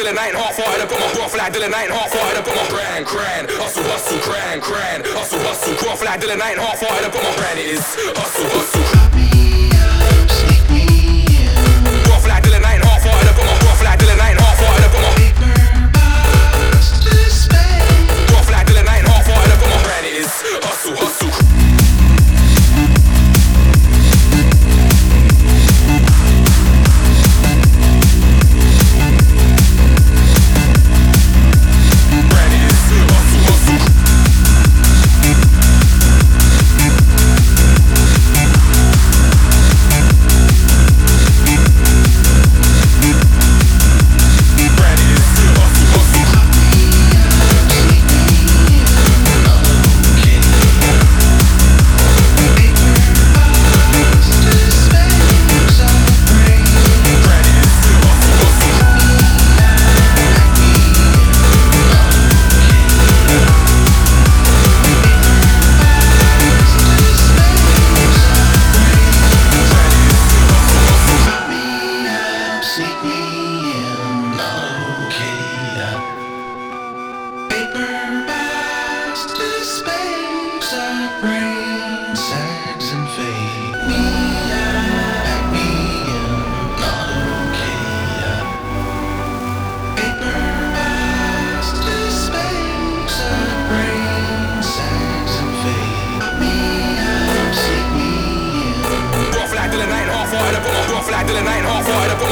Dylan, I ain't half-hearted. I got my rough like Dylan, I ain't half-hearted. I got my grand, hustle, hustle, grand, hustle, hustle, rough like Dylan, I ain't half-hearted. I got my brand, it is hustle, hustle. Rough like Dylan, I ain't half-hearted. I got my rough like Dylan, I ain't half-hearted. I got my rough like Dylan, I ain't half-hearted. I got my brand, it is hustle, hustle. Rough like Dylan, I ain't half-hearted. I got my rough like Dylan, I ain't half-hearted.